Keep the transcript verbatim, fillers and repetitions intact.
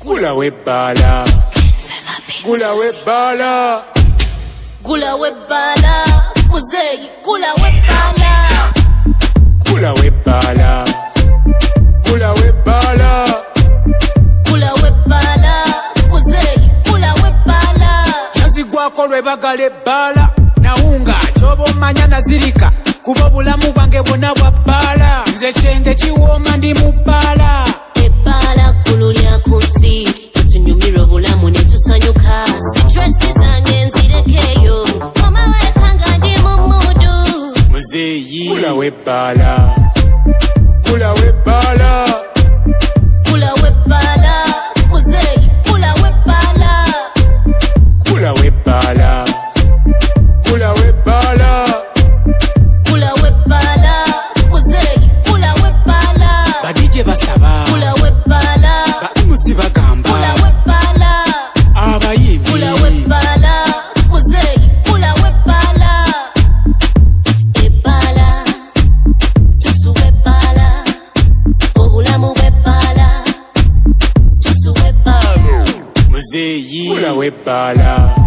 Gula webala, gula webala, gula webala, muzeyi gula webala, gula webala, gula webala, gula webala, muzeyi gula webala. Chazi gwako lwebagala ebbala, nawunga chobo manya nazirika, kuba bulamu bwange bwonna bwa bbala, nze kyenge kiwooma ndi mu bbala. Ebbala ggulu lya ku nsi, tunyumira obulamu ne tusanyuka, sitresi zange nzirekeyo, mama wekanga ndi mu mudu. Muzeyi gula webala, gula webala, gula webala, muzeyi gula webala, gula webala, gula webala, gula webala, muzeyi gula webala, badije basaba, gula webala, bamusi bagamba, gula webala, abayimbi, gula webala, muzeyi gula webala. Ebbala, tusu webala, obulamu bw'ebbala, tusu webala. muzeyi gula webala.